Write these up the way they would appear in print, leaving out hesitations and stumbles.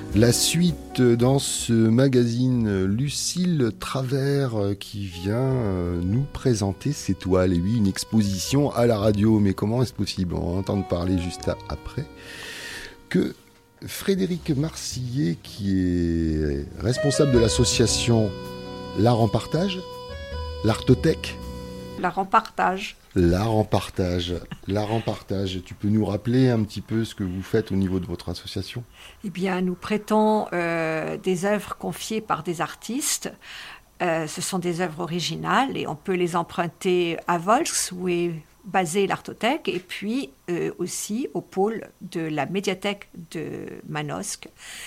La suite dans ce magazine, Lucille Travers qui vient nous présenter ses toiles. Et oui, une exposition à la radio, mais comment est-ce possible? On va entendre parler juste après. Que Frédéric Marcillet, qui est responsable de l'association L'Art en Partage, l'Artothèque. L'Art en Partage. L'Art en Partage. L'Art en Partage. Tu peux nous rappeler un petit peu ce que vous faites au niveau de votre association? Eh bien, nous prêtons des œuvres confiées par des artistes. Ce sont des œuvres originales et on peut les emprunter à Volx, où est basée l'Artothèque, et puis aussi au pôle de la médiathèque de Manosque.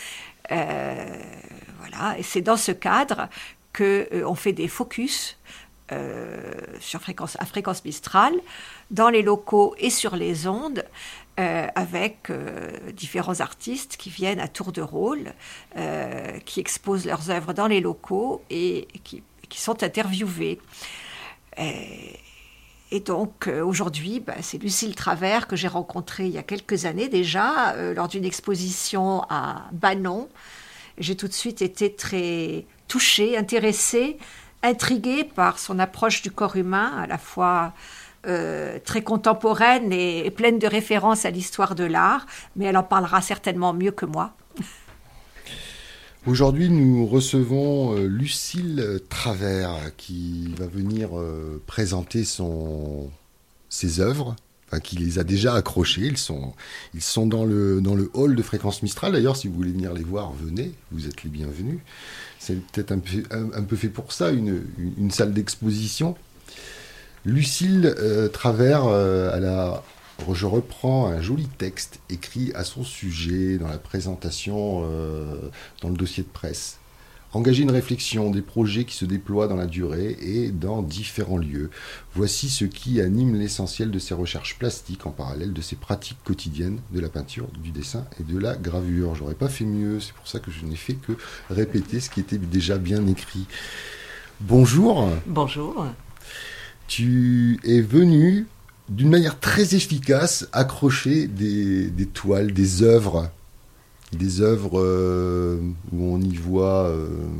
Voilà. Et c'est dans ce cadre qu'on fait des focus à fréquence Mistral, dans les locaux et sur les ondes, avec différents artistes qui viennent à tour de rôle, qui exposent leurs œuvres dans les locaux et qui sont interviewés. Et donc aujourd'hui, c'est Lucille Travers que j'ai rencontrée il y a quelques années déjà, lors d'une exposition à Banon. J'ai tout de suite été très touchée, intéressée, intriguée par son approche du corps humain, à la fois très contemporaine et pleine de références à l'histoire de l'art, mais elle en parlera certainement mieux que moi. Aujourd'hui, nous recevons Lucille Travers qui va venir présenter ses œuvres, enfin, qui les a déjà accrochées. Ils sont dans le hall de Fréquence Mistral. D'ailleurs, si vous voulez venir les voir, venez, vous êtes les bienvenus. C'est peut-être un peu fait pour ça, une salle d'exposition. Lucille Travers, je reprends un joli texte écrit à son sujet dans la présentation, dans le dossier de presse. Engager une réflexion des projets qui se déploient dans la durée et dans différents lieux. Voici ce qui anime l'essentiel de ses recherches plastiques en parallèle de ses pratiques quotidiennes de la peinture, du dessin et de la gravure. J'aurais pas fait mieux, c'est pour ça que je n'ai fait que répéter ce qui était déjà bien écrit. Bonjour. Bonjour. Tu es venu d'une manière très efficace accrocher des toiles, des œuvres où on y voit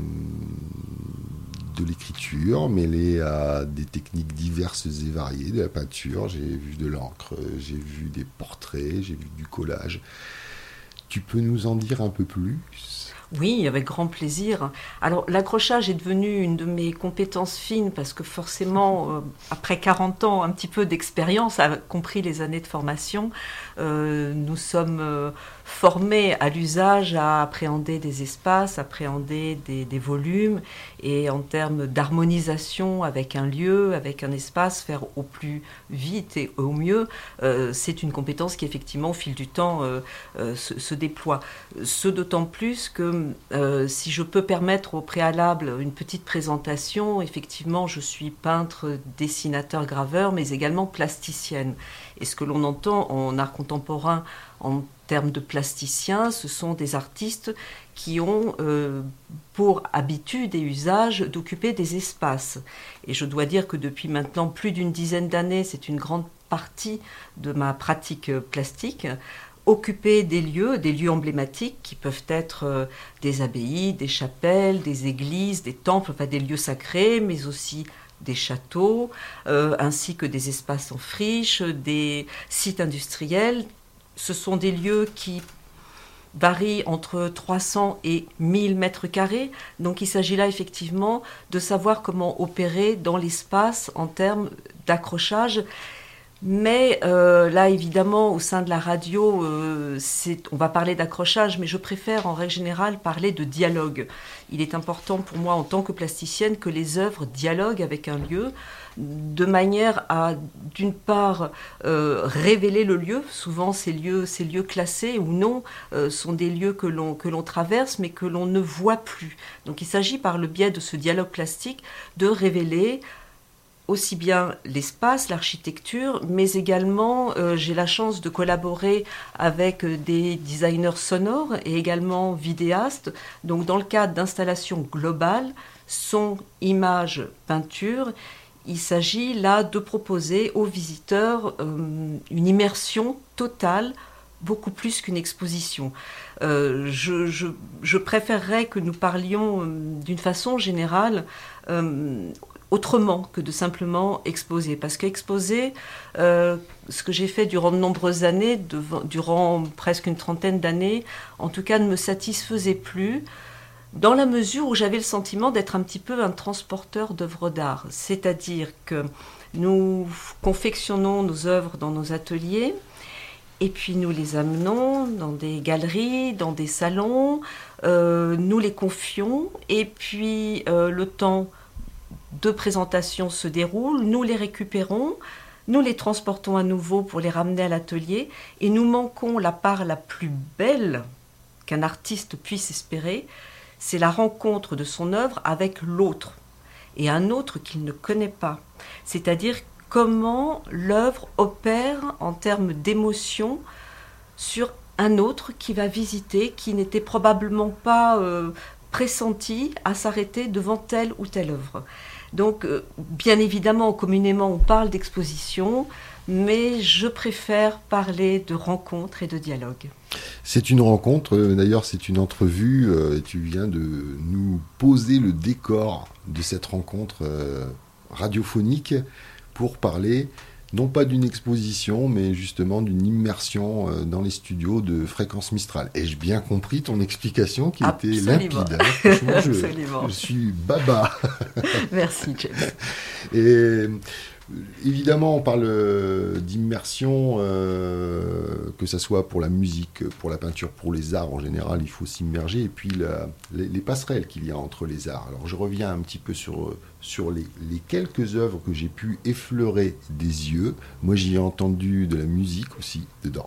de l'écriture mêlée à des techniques diverses et variées, de la peinture. J'ai vu de l'encre, j'ai vu des portraits, j'ai vu du collage. Tu peux nous en dire un peu plus ? Oui, avec grand plaisir. Alors, l'accrochage est devenu une de mes compétences fines parce que forcément, après 40 ans, un petit peu d'expérience, y compris les années de formation, nous sommes formés à l'usage à appréhender des espaces, appréhender des volumes et en termes d'harmonisation avec un lieu, avec un espace, faire au plus vite et au mieux, c'est une compétence qui effectivement au fil du temps se déploie. Ce d'autant plus que si je peux permettre au préalable une petite présentation, effectivement je suis peintre, dessinateur, graveur, mais également plasticienne. Et ce que l'on entend en art contemporain en termes de plasticiens, ce sont des artistes qui ont pour habitude et usage d'occuper des espaces. Et je dois dire que depuis maintenant plus d'une dizaine d'années, c'est une grande partie de ma pratique plastique, occuper des lieux emblématiques qui peuvent être des abbayes, des chapelles, des églises, des temples, enfin des lieux sacrés, mais aussi des châteaux, ainsi que des espaces en friche, des sites industriels. Ce sont des lieux qui varient entre 300 et 1000 mètres carrés. Donc il s'agit là effectivement de savoir comment opérer dans l'espace en termes d'accrochage. Mais là, évidemment, au sein de la radio, on va parler d'accrochage, mais je préfère en règle générale parler de dialogue. Il est important pour moi, en tant que plasticienne, que les œuvres dialoguent avec un lieu, de manière à, d'une part, révéler le lieu. Souvent, ces lieux classés ou non sont des lieux que l'on traverse, mais que l'on ne voit plus. Donc il s'agit, par le biais de ce dialogue plastique, de révéler aussi bien l'espace, l'architecture, mais également j'ai la chance de collaborer avec des designers sonores et également vidéastes. Donc dans le cadre d'installations globales, son, image, peinture, il s'agit là de proposer aux visiteurs une immersion totale beaucoup plus qu'une exposition. Je préférerais que nous parlions d'une façon générale autrement que de simplement exposer. Parce qu'exposer, ce que j'ai fait durant de nombreuses années, durant presque une trentaine d'années, en tout cas ne me satisfaisait plus, dans la mesure où j'avais le sentiment d'être un petit peu un transporteur d'œuvres d'art. C'est-à-dire que nous confectionnons nos œuvres dans nos ateliers, et puis nous les amenons dans des galeries, dans des salons, nous les confions, et puis le temps de présentation se déroule, nous les récupérons, nous les transportons à nouveau pour les ramener à l'atelier, et nous manquons la part la plus belle qu'un artiste puisse espérer, c'est la rencontre de son œuvre avec l'autre, et un autre qu'il ne connaît pas. C'est-à-dire comment l'œuvre opère en termes d'émotion sur un autre qui va visiter, qui n'était probablement pas pressenti à s'arrêter devant telle ou telle œuvre. Donc, bien évidemment, communément, on parle d'exposition, mais je préfère parler de rencontre et de dialogue. C'est une rencontre, d'ailleurs c'est une entrevue, tu viens de nous poser le décor de cette rencontre radiophonique pour parler non pas d'une exposition, mais justement d'une immersion dans les studios de Fréquence Mistral. Ai-je bien compris ton explication qui était limpide, hein? Franchement, je suis baba. Merci, James. Et évidemment, on parle d'immersion, que ce soit pour la musique, pour la peinture, pour les arts en général, il faut s'immerger, et puis les passerelles qu'il y a entre les arts. Alors je reviens un petit peu sur les quelques œuvres que j'ai pu effleurer des yeux. Moi j'y ai entendu de la musique aussi dedans.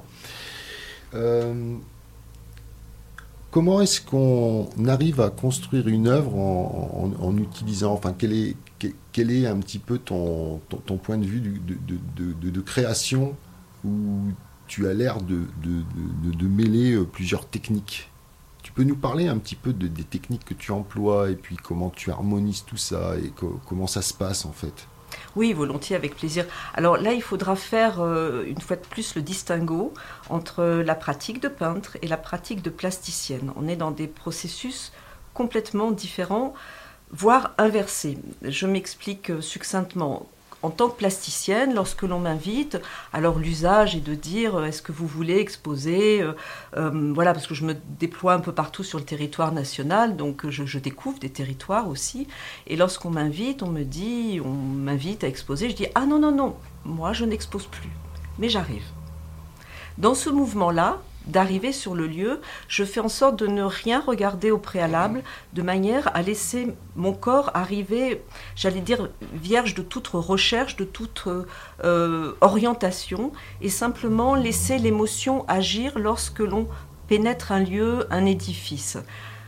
Comment est-ce qu'on arrive à construire une œuvre en utilisant, enfin quel est un petit peu ton point de vue de création où tu as l'air de mêler plusieurs techniques? Tu peux nous parler un petit peu des techniques que tu emploies et puis comment tu harmonises tout ça et comment ça se passe en fait? Oui, volontiers, avec plaisir. Alors là, il faudra faire une fois de plus le distinguo entre la pratique de peintre et la pratique de plasticienne. On est dans des processus complètement différents, voire inversés. Je m'explique succinctement. En tant que plasticienne, lorsque l'on m'invite, alors l'usage est de dire est-ce que vous voulez exposer voilà, parce que je me déploie un peu partout sur le territoire national, donc je découvre des territoires aussi. Et lorsqu'on m'invite, on m'invite à exposer, je dis ah non, moi je n'expose plus, mais j'arrive. Dans ce mouvement-là, d'arriver sur le lieu, je fais en sorte de ne rien regarder au préalable, de manière à laisser mon corps arriver, j'allais dire, vierge de toute recherche, de toute orientation, et simplement laisser l'émotion agir lorsque l'on pénètre un lieu, un édifice.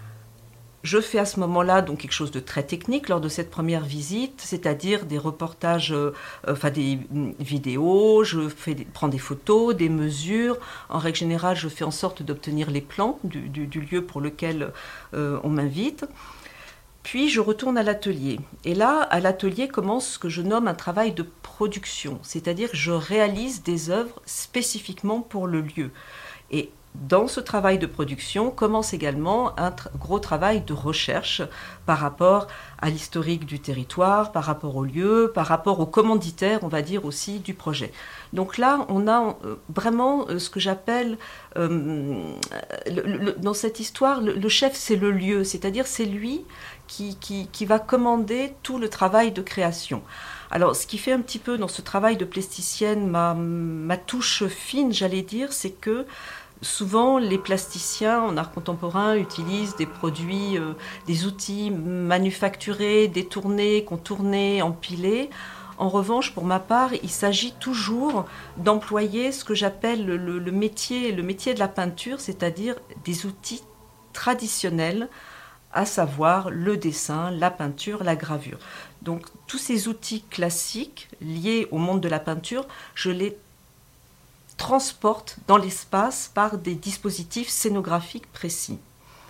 Je fais à ce moment-là donc quelque chose de très technique lors de cette première visite, c'est-à-dire des reportages, des vidéos, prends des photos, des mesures. En règle générale, je fais en sorte d'obtenir les plans du lieu pour lequel on m'invite. Puis je retourne à l'atelier. Et là, à l'atelier commence ce que je nomme un travail de production, c'est-à-dire que je réalise des œuvres spécifiquement pour le lieu. Et dans ce travail de production commence également un gros travail de recherche par rapport à l'historique du territoire, par rapport au lieu, par rapport aux commanditaires, on va dire aussi, du projet. Donc là, on a vraiment ce que j'appelle, dans cette histoire, le chef, c'est le lieu, c'est-à-dire c'est lui qui va commander tout le travail de création. Alors, ce qui fait un petit peu dans ce travail de plasticienne ma touche fine, j'allais dire, c'est que souvent, les plasticiens en art contemporain utilisent des produits, des outils manufacturés, détournés, contournés, empilés. En revanche, pour ma part, il s'agit toujours d'employer ce que j'appelle le métier de la peinture, c'est-à-dire des outils traditionnels, à savoir le dessin, la peinture, la gravure. Donc, tous ces outils classiques liés au monde de la peinture, je les transporte dans l'espace par des dispositifs scénographiques précis.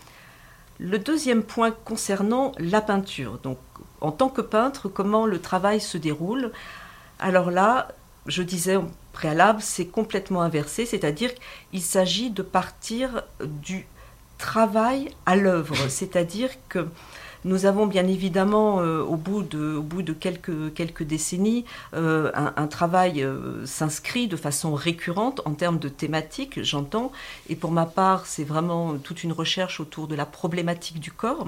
Le deuxième point concernant la peinture, donc en tant que peintre, comment le travail se déroule. Alors là, je disais au préalable, c'est complètement inversé, c'est-à-dire qu'il s'agit de partir du travail à l'œuvre, c'est-à-dire que nous avons bien évidemment, au bout de quelques décennies, un travail s'inscrit de façon récurrente en termes de thématiques, j'entends. Et pour ma part, c'est vraiment toute une recherche autour de la problématique du corps,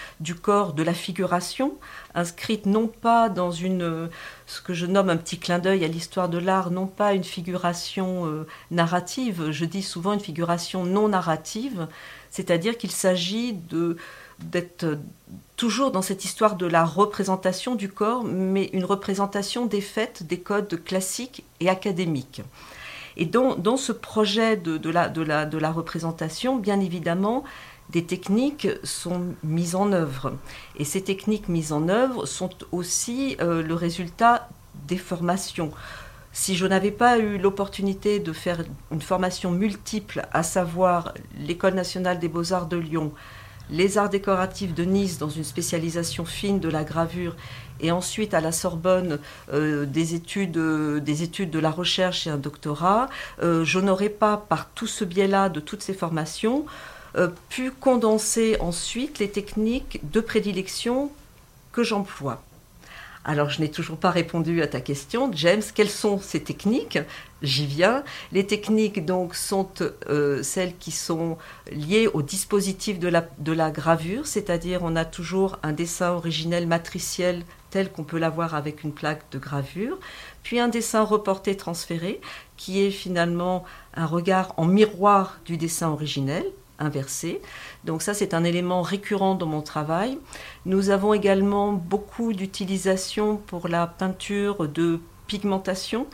de la figuration, inscrite non pas dans ce que je nomme un petit clin d'œil à l'histoire de l'art, non pas une figuration narrative, je dis souvent une figuration non narrative, c'est-à-dire qu'il s'agit d'être toujours dans cette histoire de la représentation du corps, mais une représentation des faits, des codes classiques et académiques. Et dans ce projet de la représentation, bien évidemment, des techniques sont mises en œuvre. Et ces techniques mises en œuvre sont aussi le résultat des formations. Si je n'avais pas eu l'opportunité de faire une formation multiple, à savoir l'École nationale des beaux-arts de Lyon, les arts décoratifs de Nice dans une spécialisation fine de la gravure et ensuite à la Sorbonne des études de la recherche et un doctorat, je n'aurais pas, par tout ce biais-là de toutes ces formations, pu condenser ensuite les techniques de prédilection que j'emploie. Alors, je n'ai toujours pas répondu à ta question, James. Quelles sont ces techniques ? J'y viens. Les techniques, donc, sont celles qui sont liées au dispositif de la gravure, c'est-à-dire on a toujours un dessin originel matriciel tel qu'on peut l'avoir avec une plaque de gravure, puis un dessin reporté transféré, qui est finalement un regard en miroir du dessin originel, inversé. Donc ça, c'est un élément récurrent dans mon travail. Nous avons également beaucoup d'utilisation pour la peinture de pigmentation.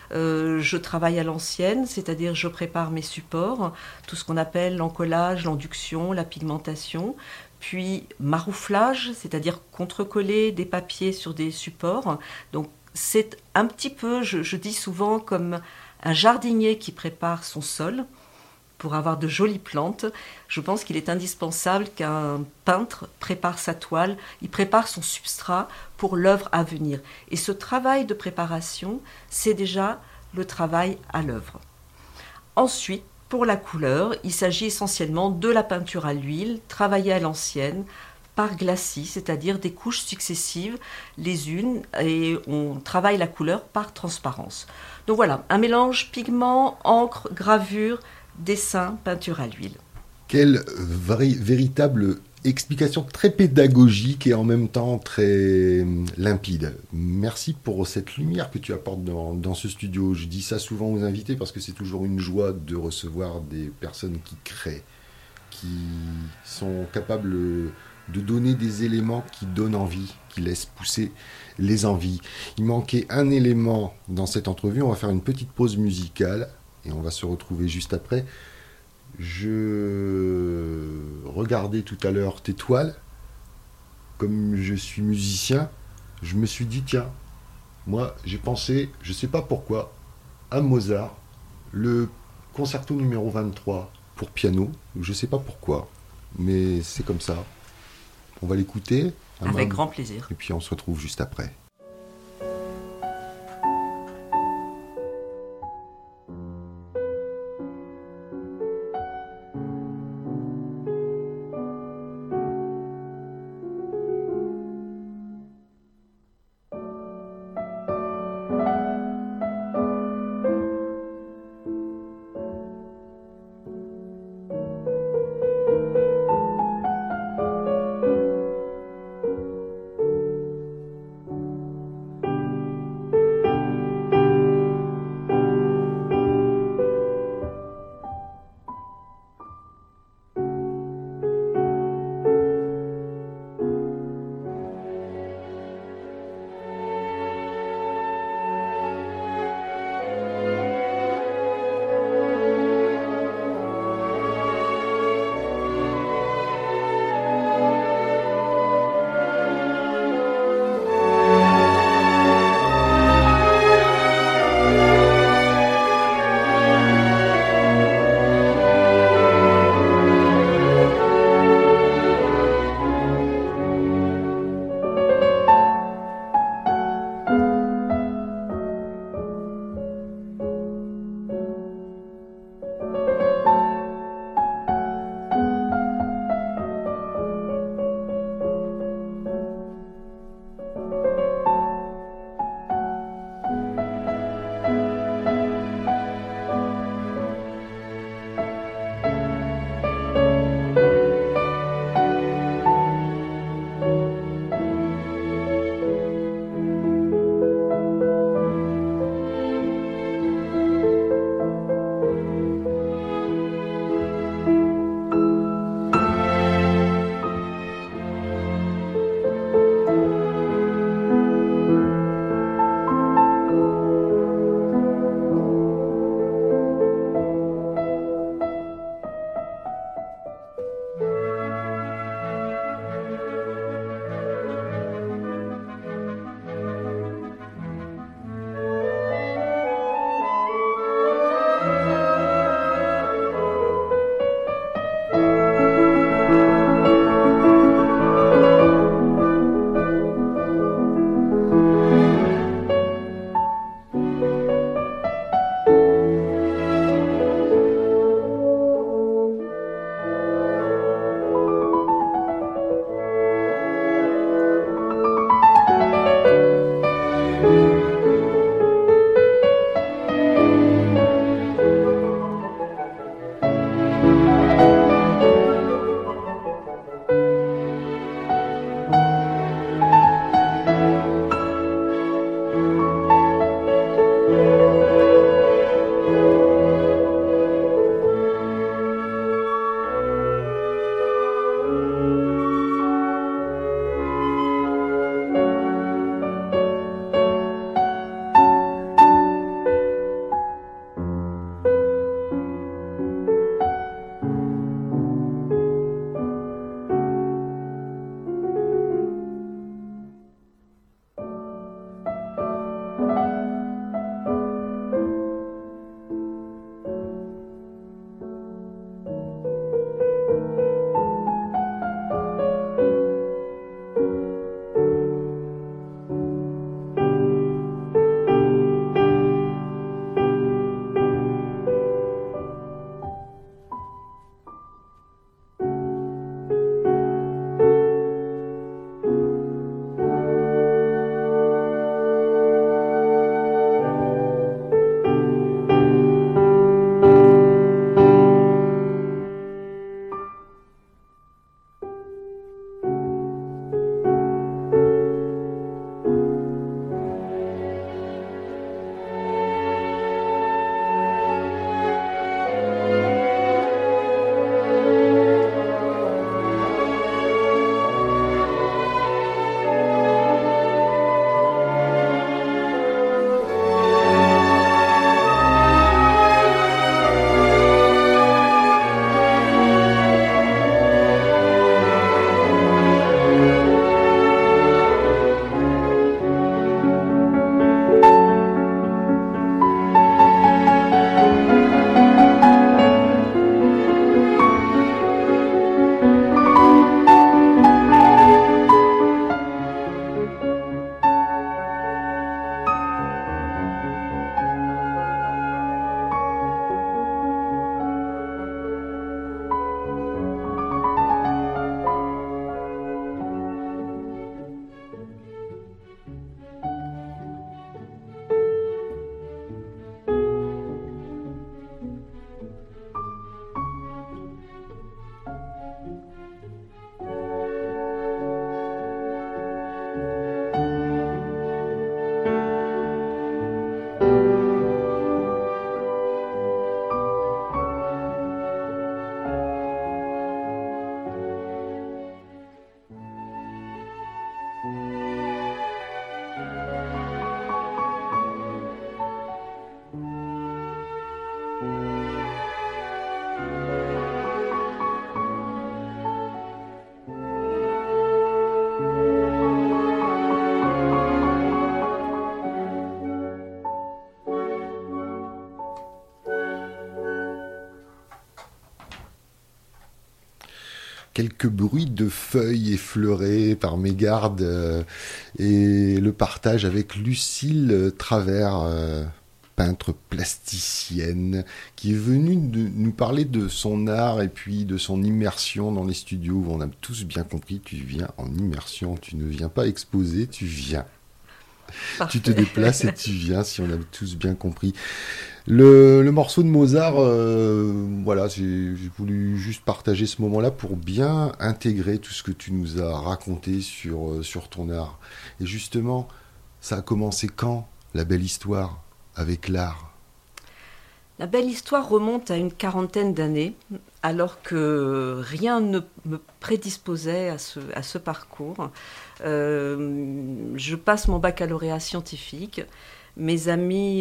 Je travaille à l'ancienne, c'est-à-dire je prépare mes supports, tout ce qu'on appelle l'encollage, l'enduction, la pigmentation, puis marouflage, c'est-à-dire contrecoller des papiers sur des supports. Donc c'est un petit peu, je dis souvent, comme un jardinier qui prépare son sol pour avoir de jolies plantes. Je pense qu'il est indispensable qu'un peintre prépare sa toile, il prépare son substrat pour l'œuvre à venir. Et ce travail de préparation, c'est déjà le travail à l'œuvre. Ensuite, pour la couleur, il s'agit essentiellement de la peinture à l'huile, travaillée à l'ancienne, par glacis, c'est-à-dire des couches successives les unes, et on travaille la couleur par transparence. Donc voilà, un mélange pigment, encre, gravure, dessin, peinture à l'huile. Quelle véritable explication très pédagogique et en même temps très limpide. Merci pour cette lumière que tu apportes dans ce studio. Je dis ça souvent aux invités parce que c'est toujours une joie de recevoir des personnes qui créent, qui sont capables de donner des éléments qui donnent envie, qui laissent pousser les envies. Il manquait un élément dans cette entrevue. On va faire une petite pause musicale et on va se retrouver juste après. Je regardais tout à l'heure tes toiles. Comme je suis musicien, je me suis dit, tiens, moi j'ai pensé, je ne sais pas pourquoi, à Mozart, le concerto numéro 23 pour piano. Je ne sais pas pourquoi, mais c'est comme ça. On va l'écouter. Avec grand plaisir. Et puis on se retrouve juste après. quelques bruits de feuilles effleurées par mégarde et le partage avec Lucille Travers, peintre plasticienne, qui est venue nous parler de son art et puis de son immersion dans les studios. On a tous bien compris, tu viens en immersion, tu ne viens pas exposer, tu viens. Parfait. Tu te déplaces et tu viens, si on a tous bien compris. Le morceau de Mozart, voilà, j'ai voulu juste partager ce moment-là pour bien intégrer tout ce que tu nous as raconté sur ton art. Et justement, ça a commencé quand, la belle histoire avec l'art? La belle histoire remonte à une quarantaine d'années, alors que rien ne me prédisposait à ce parcours. Je passe mon baccalauréat scientifique. Mes amis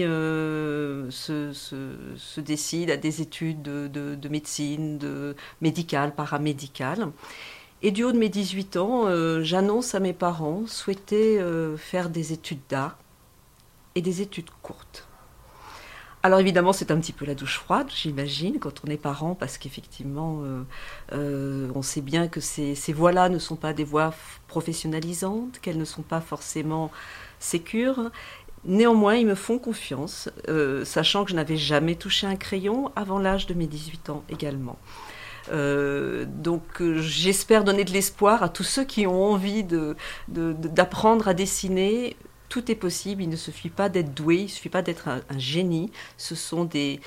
se décident à des études de médecine, de médicale, paramédicale. Et du haut de mes 18 ans, j'annonce à mes parents souhaiter faire des études d'art et des études courtes. Alors évidemment, c'est un petit peu la douche froide, j'imagine, quand on est parent, parce qu'effectivement, on sait bien que ces voies-là ne sont pas des voies professionnalisantes, qu'elles ne sont pas forcément sécures. Néanmoins, ils me font confiance, sachant que je n'avais jamais touché un crayon avant l'âge de mes 18 ans également. Donc j'espère donner de l'espoir à tous ceux qui ont envie d'apprendre à dessiner. Tout est possible, il ne suffit pas d'être doué, il ne suffit pas d'être un génie. Ce sont des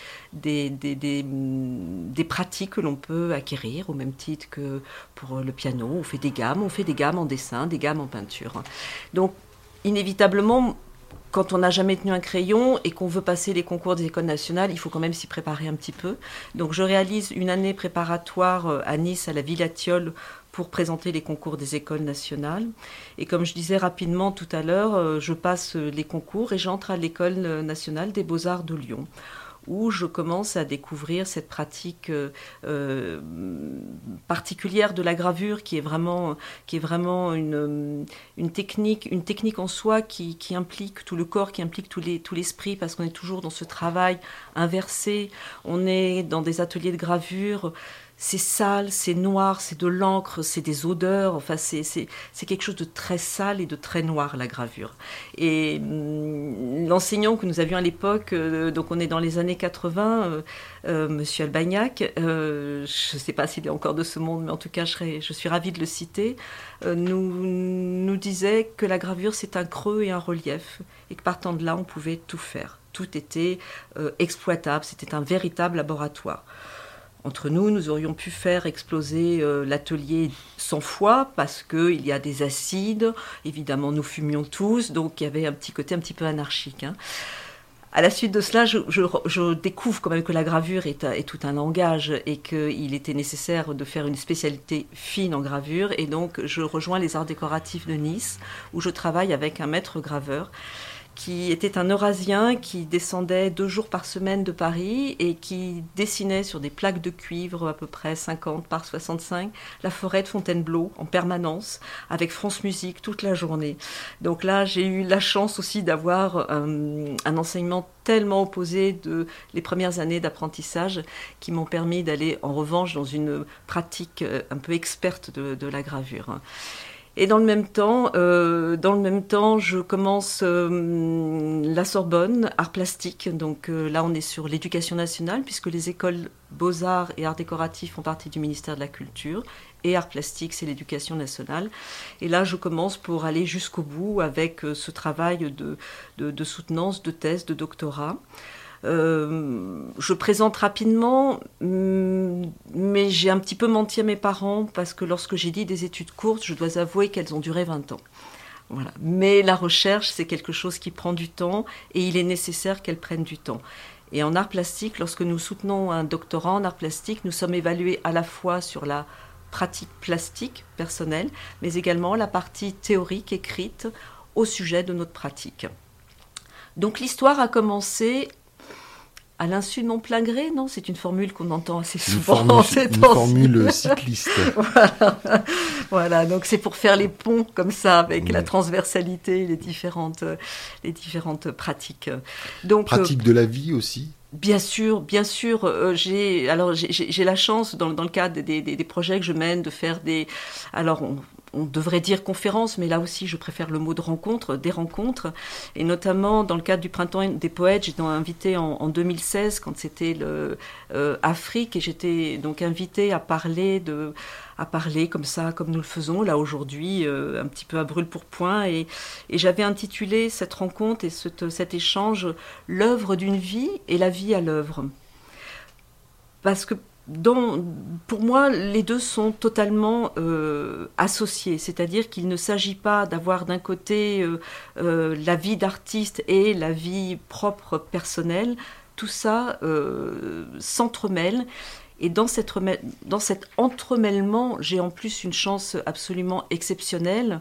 pratiques que l'on peut acquérir, au même titre que pour le piano. On fait des gammes en dessin, des gammes en peinture. Donc, inévitablement, quand on n'a jamais tenu un crayon et qu'on veut passer les concours des écoles nationales, il faut quand même s'y préparer un petit peu. Donc, je réalise une année préparatoire à Nice, à la Villatiole, pour présenter les concours des écoles nationales. Et comme je disais rapidement tout à l'heure, je passe les concours et j'entre à l'école nationale des Beaux-Arts de Lyon, où je commence à découvrir cette pratique particulière de la gravure, qui est vraiment une technique en soi qui implique tout le corps, qui implique tout l'esprit, parce qu'on est toujours dans ce travail inversé. On est dans des ateliers de gravure. C'est sale, c'est noir, c'est de l'encre, c'est des odeurs. Enfin, c'est quelque chose de très sale et de très noir, la gravure. Et l'enseignant que nous avions à l'époque, donc on est dans les années 80, Monsieur Albagnac, je ne sais pas s'il est encore de ce monde, mais en tout cas, je suis ravie de le citer, nous disait que la gravure, c'est un creux et un relief, et que partant de là, on pouvait tout faire. Tout était exploitable, c'était un véritable laboratoire. Entre nous, nous aurions pu faire exploser l'atelier 100 fois parce qu'il y a des acides. Évidemment, nous fumions tous, donc il y avait un petit côté un petit peu anarchique. À la suite de cela, je découvre quand même que la gravure est tout un langage et qu'il était nécessaire de faire une spécialité fine en gravure. Et donc, je rejoins les Arts décoratifs de Nice, où je travaille avec un maître graveur qui était un Eurasien qui descendait 2 jours par semaine de Paris et qui dessinait sur des plaques de cuivre à peu près 50 par 65 la forêt de Fontainebleau en permanence avec France Musique toute la journée. Donc là, j'ai eu la chance aussi d'avoir un enseignement tellement opposé de les premières années d'apprentissage qui m'ont permis d'aller en revanche dans une pratique un peu experte de la gravure. Et dans le même temps, je commence la Sorbonne, arts plastiques. Donc là, on est sur l'éducation nationale, puisque les écoles Beaux-Arts et Arts décoratifs font partie du ministère de la Culture. Et arts plastiques, c'est l'éducation nationale. Et là, je commence pour aller jusqu'au bout avec ce travail de soutenance, de thèse, de doctorat. Je présente rapidement, mais j'ai un petit peu menti à mes parents parce que lorsque j'ai dit des études courtes, je dois avouer qu'elles ont duré 20 ans. Voilà. Mais la recherche, c'est quelque chose qui prend du temps et il est nécessaire qu'elle prenne du temps. Et en art plastique, lorsque nous soutenons un doctorat en art plastique, nous sommes évalués à la fois sur la pratique plastique personnelle, mais également la partie théorique écrite au sujet de notre pratique. Donc l'histoire a commencé à l'insu de mon plein gré, non, c'est une formule qu'on entend assez souvent. Une formule cycliste. Voilà, donc c'est pour faire les ponts comme ça avec la transversalité, les différentes pratiques. Donc, pratique de la vie aussi. Bien sûr, j'ai la chance dans le cadre des projets que je mène de faire alors on devrait dire conférences, mais là aussi je préfère le mot de rencontre, des rencontres, et notamment dans le cadre du Printemps des poètes, j'étais invitée en 2016 quand c'était le Afrique, et j'étais donc invitée à parler comme ça, comme nous le faisons là aujourd'hui, un petit peu à brûle-pourpoint, et j'avais intitulé cette rencontre et cet échange « L'œuvre d'une vie et la vie à l'œuvre ». Parce que pour moi, les deux sont totalement associés, c'est-à-dire qu'il ne s'agit pas d'avoir d'un côté la vie d'artiste et la vie propre personnelle, tout ça s'entremêle. Et dans cet entremêlement, j'ai en plus une chance absolument exceptionnelle,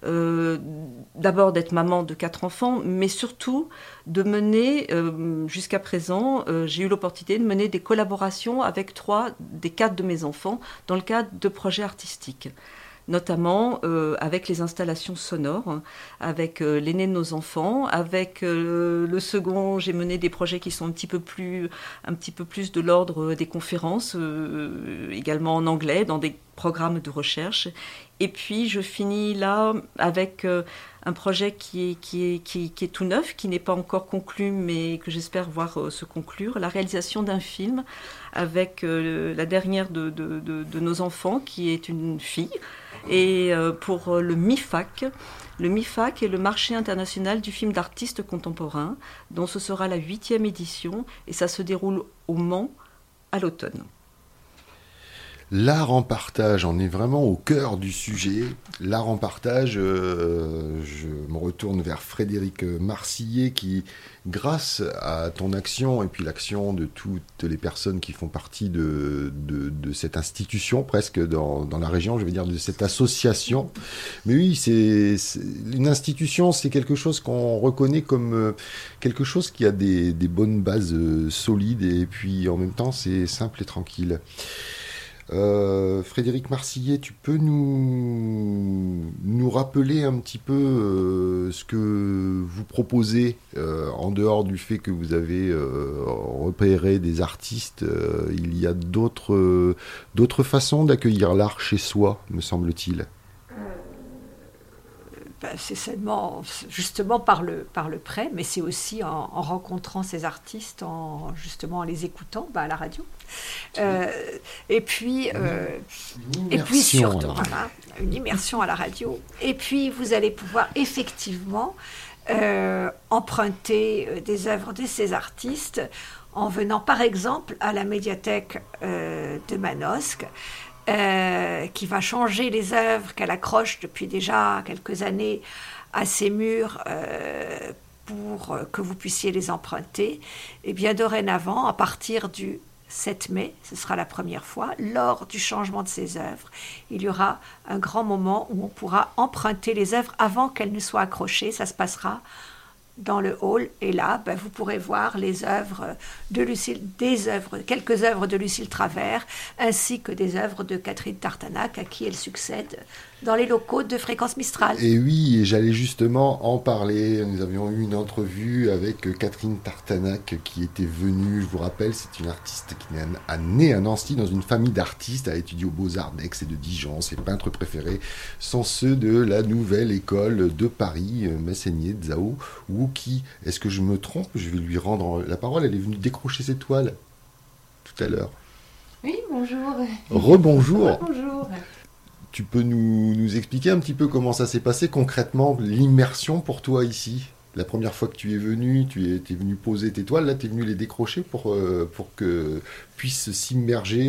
d'abord d'être maman de 4 enfants, mais surtout de mener, jusqu'à présent, j'ai eu l'opportunité de mener des collaborations avec 3 des 4 de mes enfants dans le cadre de projets artistiques. Notamment avec les installations sonores, avec l'aîné de nos enfants, avec le second, j'ai mené des projets qui sont un petit peu plus de l'ordre des conférences, également en anglais, dans des programmes de recherche. Et puis je finis là avec un projet qui est tout neuf, qui n'est pas encore conclu, mais que j'espère voir se conclure, la réalisation d'un film avec la dernière de nos enfants, qui est une fille, et pour le MIFAC. Le MIFAC est le marché international du film d'artistes contemporains, dont ce sera la 8e édition, et ça se déroule au Mans à l'automne. L'art en partage, on est vraiment au cœur du sujet. L'art en partage, je me retourne vers Frédéric Marcillet qui, grâce à ton action et puis l'action de toutes les personnes qui font partie de cette institution, presque dans la région, je veux dire de cette association. Mais oui, c'est une institution, c'est quelque chose qu'on reconnaît comme quelque chose qui a des bonnes bases solides et puis en même temps c'est simple et tranquille. Frédéric Marcillet, tu peux nous rappeler un petit peu ce que vous proposez en dehors du fait que vous avez repéré des artistes, il y a d'autres façons d'accueillir l'art chez soi, me semble-t-il. C'est seulement justement par le prêt, mais c'est aussi en rencontrant ces artistes, justement en les écoutant à la radio. Et puis surtout, voilà, une immersion à la radio. Et puis vous allez pouvoir effectivement emprunter des œuvres de ces artistes en venant par exemple à la médiathèque de Manosque, qui va changer les œuvres qu'elle accroche depuis déjà quelques années à ses murs pour que vous puissiez les emprunter. Et bien dorénavant, à partir du 7 mai, ce sera la première fois, lors du changement de ces œuvres, il y aura un grand moment où on pourra emprunter les œuvres avant qu'elles ne soient accrochées. Ça se passera dans le hall, et là, vous pourrez voir les œuvres de Lucille, quelques œuvres de Lucille Travers, ainsi que des œuvres de Catherine Tartanac, à qui elle succède dans les locaux de Fréquence Mistral. Et oui, et j'allais justement en parler. Nous avions eu une entrevue avec Catherine Tartanac qui était venue, je vous rappelle, c'est une artiste qui est née à Nancy dans une famille d'artistes, a étudié aux Beaux-Arts d'Aix et de Dijon. Ses peintres préférés sont ceux de la nouvelle école de Paris, Massénier, Zao, Wookie. Est-ce que je me trompe? Je vais lui rendre la parole. Elle est venue décrocher ses toiles tout à l'heure. Oui, bonjour. Rebonjour. Bonjour. Tu peux nous expliquer un petit peu comment ça s'est passé concrètement, l'immersion pour toi ici? La première fois que tu es venu, tu es venu poser tes toiles, là tu es venu les décrocher pour que puisse s'immerger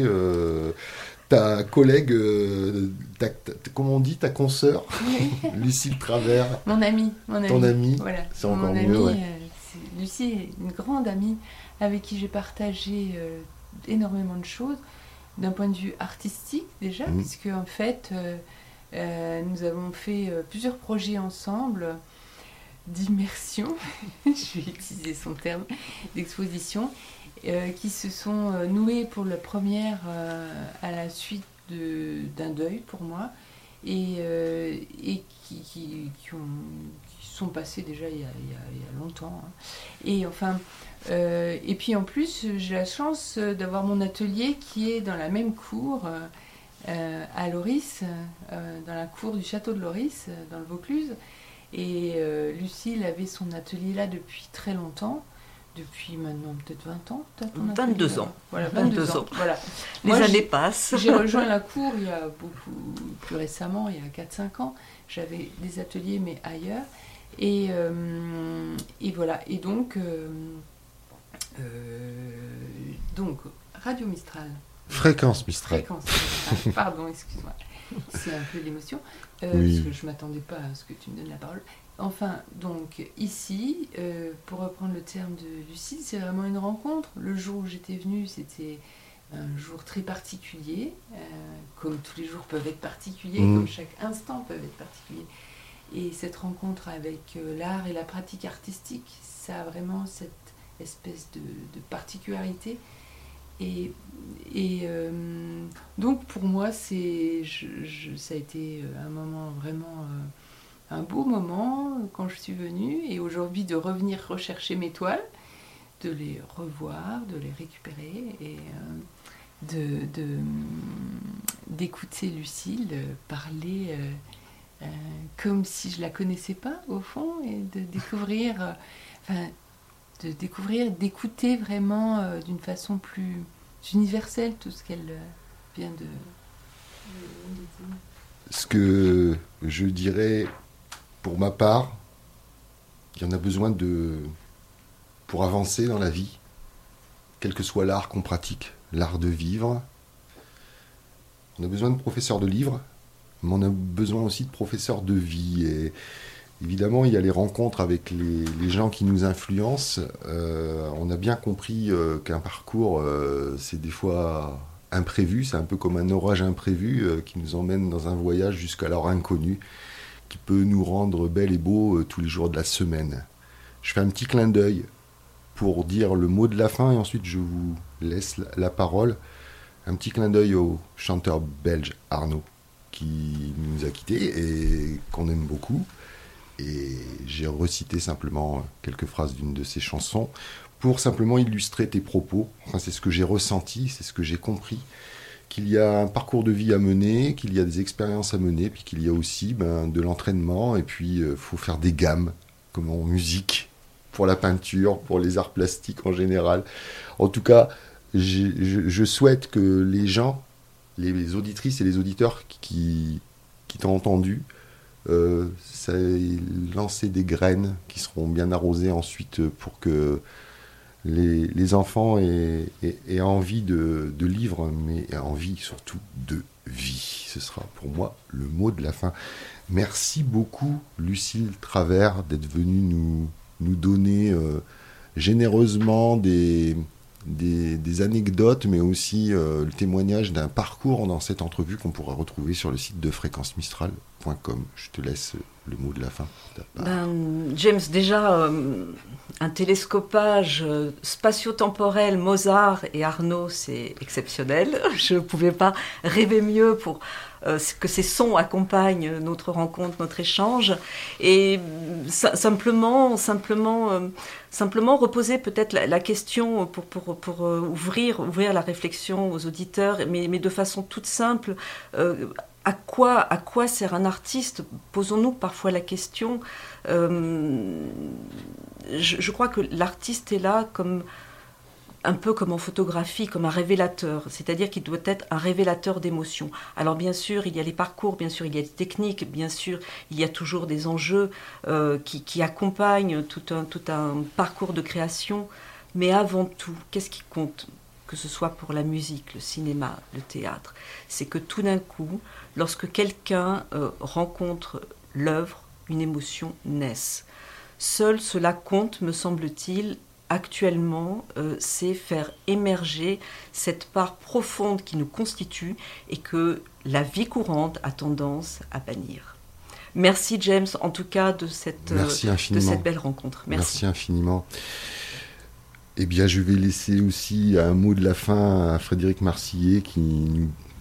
ta collègue, comment on dit, ta consoeur, Lucille Travers. Mon amie. Ton amie, voilà. c'est encore mieux. Ouais. Lucie est une grande amie avec qui j'ai partagé énormément de choses. D'un point de vue artistique déjà, puisque en fait, nous avons fait plusieurs projets ensemble d'immersion, je vais utiliser son terme, d'exposition, qui se sont noués pour la première à la suite d'un deuil pour moi. et qui sont passés déjà il y a longtemps. Hein. Et enfin, et puis en plus, j'ai la chance d'avoir mon atelier qui est dans la même cour à Loris, dans la cour du château de Loris, dans le Vaucluse. Et Lucille avait son atelier là depuis très longtemps. Depuis maintenant peut-être 20 ans, 22 ans. Voilà, 22 ans. Voilà. Les années passent. J'ai rejoint la cour il y a beaucoup plus récemment, il y a 4-5 ans. J'avais des ateliers, mais ailleurs. Et voilà. Et donc Radio Mistral. Fréquence Mistral. Pardon, excuse-moi. C'est un peu l'émotion. Oui. Parce que je ne m'attendais pas à ce que tu me donnes la parole. Enfin, donc ici, pour reprendre le terme de Lucille, c'est vraiment une rencontre. Le jour où j'étais venue, c'était un jour très particulier, comme tous les jours peuvent être particuliers, comme chaque instant peut être particulier. Et cette rencontre avec l'art et la pratique artistique, ça a vraiment cette espèce de particularité. Et donc pour moi, ça a été un moment vraiment... un beau moment quand je suis venue, et aujourd'hui de revenir rechercher mes toiles, de les revoir, de les récupérer, et d'écouter Lucille parler comme si je la connaissais pas au fond, et de découvrir, d'écouter vraiment d'une façon plus universelle tout ce qu'elle vient de dire. Ce que je dirais... Pour ma part, il y en a besoin pour avancer dans la vie, quel que soit l'art qu'on pratique, l'art de vivre. On a besoin de professeurs de livres, mais on a besoin aussi de professeurs de vie. Et évidemment, il y a les rencontres avec les gens qui nous influencent. On a bien compris qu'un parcours, c'est des fois imprévu, c'est un peu comme un orage imprévu qui nous emmène dans un voyage jusqu'alors inconnu, qui peut nous rendre bel et beau tous les jours de la semaine. Je fais un petit clin d'œil pour dire le mot de la fin, et ensuite je vous laisse la parole. Un petit clin d'œil au chanteur belge Arnaud, qui nous a quittés et qu'on aime beaucoup. Et j'ai recité simplement quelques phrases d'une de ses chansons pour simplement illustrer tes propos. Enfin, c'est ce que j'ai ressenti, c'est ce que j'ai compris. Qu'il y a un parcours de vie à mener, qu'il y a des expériences à mener, puis qu'il y a aussi de l'entraînement, et puis faut faire des gammes, comme en musique, pour la peinture, pour les arts plastiques en général. En tout cas, je souhaite que les gens, les auditrices et les auditeurs qui t'ont entendu, ça ait lancé des graines qui seront bien arrosées ensuite pour que les enfants aient envie de livres, mais envie surtout de vie. Ce sera pour moi le mot de la fin. Merci beaucoup, Lucille Travers, d'être venue nous donner généreusement des anecdotes, mais aussi le témoignage d'un parcours dans cette entrevue qu'on pourra retrouver sur le site de fréquencemistral.com. Je te laisse le mot de la fin. James, déjà, un télescopage spatio-temporel, Mozart et Arnaud, c'est exceptionnel. Je ne pouvais pas rêver mieux pour que ces sons accompagnent notre rencontre, notre échange. Et simplement reposer peut-être la question pour ouvrir la réflexion aux auditeurs, mais de façon toute simple. À quoi sert un artiste ? Posons-nous parfois la question. Je crois que l'artiste est là un peu comme en photographie, comme un révélateur, c'est-à-dire qu'il doit être un révélateur d'émotions. Alors bien sûr, il y a les parcours, bien sûr, il y a les techniques, bien sûr, il y a toujours des enjeux qui accompagnent tout un parcours de création, mais avant tout, qu'est-ce qui compte ? Que ce soit pour la musique, le cinéma, le théâtre, c'est que tout d'un coup, lorsque quelqu'un rencontre l'œuvre, une émotion naisse. Seul cela compte, me semble-t-il, actuellement, c'est faire émerger cette part profonde qui nous constitue et que la vie courante a tendance à bannir. Merci James, en tout cas, de cette belle rencontre. Merci infiniment. Eh bien, je vais laisser aussi un mot de la fin à Frédéric Marcillet qui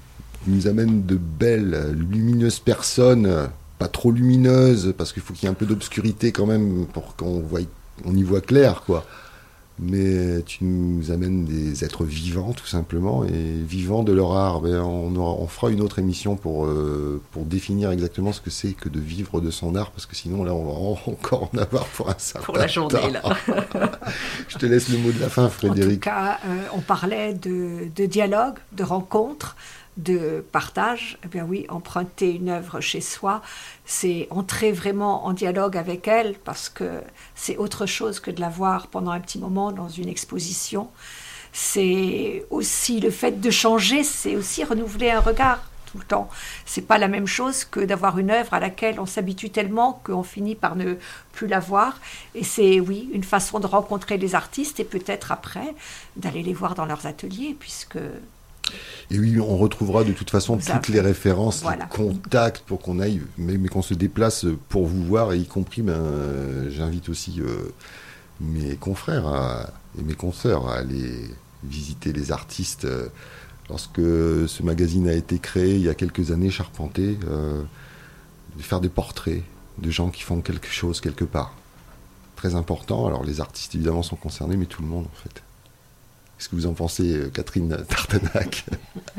nous amène de belles, lumineuses personnes, pas trop lumineuses, parce qu'il faut qu'il y ait un peu d'obscurité quand même pour on y voit clair, quoi. Mais tu nous amènes des êtres vivants, tout simplement, et vivants de leur art. On fera une autre émission pour définir exactement ce que c'est que de vivre de son art, parce que sinon, là, on va encore en avoir pour un certain temps. Pour la journée, là. Je te laisse le mot de la fin, Frédéric. En tout cas, on parlait de dialogue, de rencontre, de partage. Eh bien oui, emprunter une œuvre chez soi, c'est entrer vraiment en dialogue avec elle, parce que c'est autre chose que de la voir pendant un petit moment dans une exposition. C'est aussi le fait de changer, c'est aussi renouveler un regard tout le temps. C'est pas la même chose que d'avoir une œuvre à laquelle on s'habitue tellement qu'on finit par ne plus la voir. Et c'est, oui, une façon de rencontrer les artistes et peut-être après d'aller les voir dans leurs ateliers, puisque... Et oui, on retrouvera de toute façon toutes les références, voilà. Les contacts pour qu'on aille, mais qu'on se déplace pour vous voir, et y compris, j'invite aussi mes confrères et mes consoeurs à aller visiter les artistes. Lorsque ce magazine a été créé il y a quelques années, Charpenter, de faire des portraits de gens qui font quelque chose quelque part. Très important. Alors les artistes évidemment sont concernés, mais tout le monde en fait. Qu'est-ce que vous en pensez, Catherine Tartenac?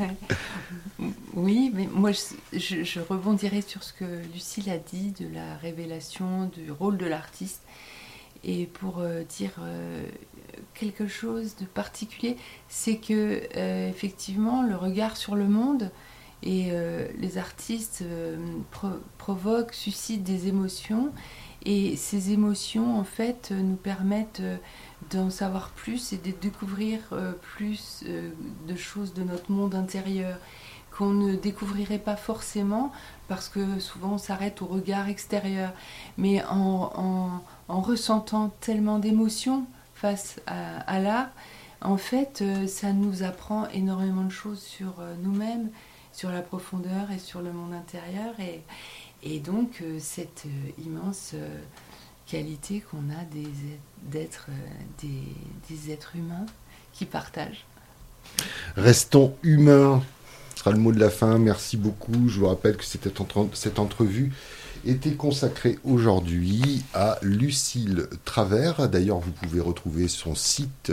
Oui, mais moi je rebondirai sur ce que Lucille a dit de la révélation du rôle de l'artiste, et pour dire quelque chose de particulier, c'est que effectivement le regard sur le monde et les artistes provoquent, suscitent des émotions, et ces émotions en fait nous permettent d'en savoir plus et de découvrir plus de choses de notre monde intérieur qu'on ne découvrirait pas forcément, parce que souvent on s'arrête au regard extérieur, mais en ressentant tellement d'émotions face à l'art, en fait ça nous apprend énormément de choses sur nous-mêmes, sur la profondeur et sur le monde intérieur, et donc cette immense qualité qu'on a d'être des êtres humains qui partagent. Restons humains, ce sera le mot de la fin. Merci beaucoup. Je vous rappelle que cette entrevue était consacrée aujourd'hui à Lucille Travers. D'ailleurs, vous pouvez retrouver son site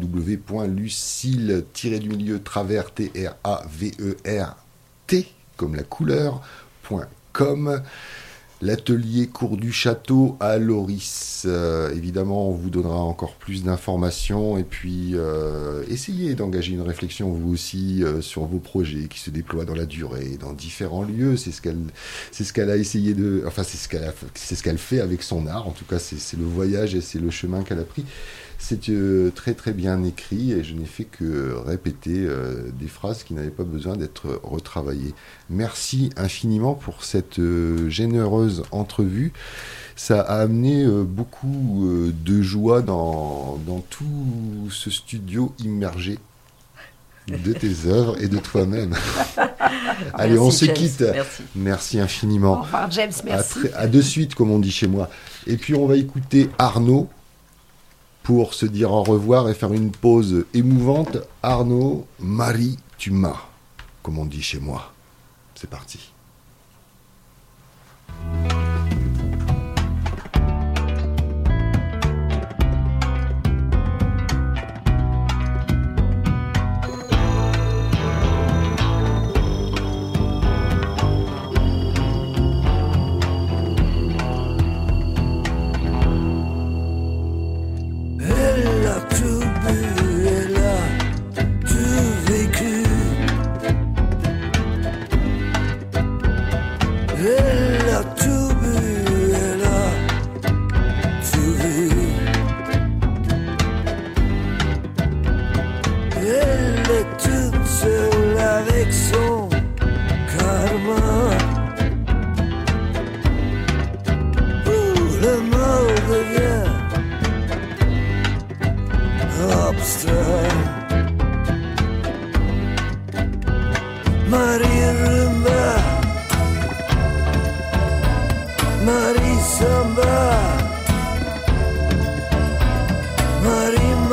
www.lucille-travers, T-R-A-V-E-R-T, comme la couleur.com. L'atelier Cours du Château à Loris. Évidemment, on vous donnera encore plus d'informations, et puis essayez d'engager une réflexion vous aussi sur vos projets qui se déploient dans la durée, dans différents lieux. C'est ce qu'elle a essayé de... Enfin, c'est ce qu'elle fait avec son art. En tout cas, c'est le voyage et c'est le chemin qu'elle a pris. C'est très très bien écrit, et je n'ai fait que répéter des phrases qui n'avaient pas besoin d'être retravaillées. Merci infiniment pour cette généreuse entrevue. Ça a amené beaucoup de joie dans tout ce studio immergé de tes œuvres et de toi-même. Allez, merci, on se James. quitte. Merci infiniment. Au revoir, James, merci. À de suite, comme on dit chez moi. Et puis on va écouter Arnaud pour se dire au revoir et faire une pause émouvante. Arnaud, Marie, tu m'as, comme on dit chez moi. C'est parti.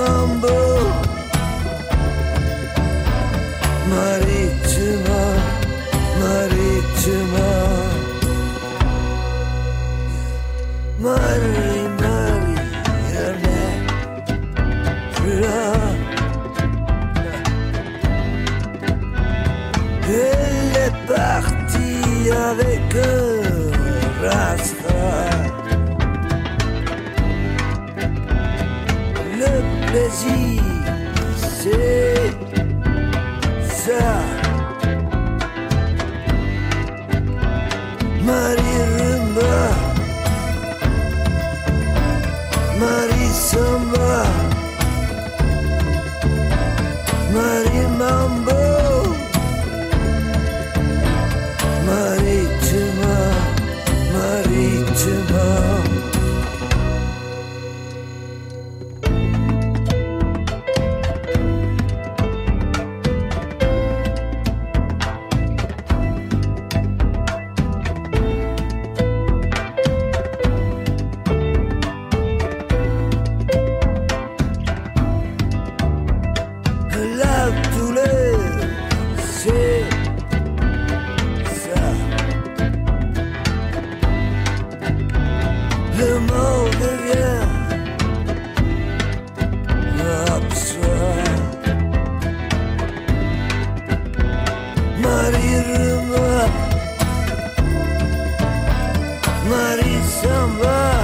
Marie, tu m'as Elle est partie avec un rastra. Le plaisir, c'est ça. Marie Rumba, Marie Samba, Marie Mambo, Marie Tuma, Marie Tuma. La douleur, c'est ça. Le mot devient absurde. Marie Rumba, Marie Samba,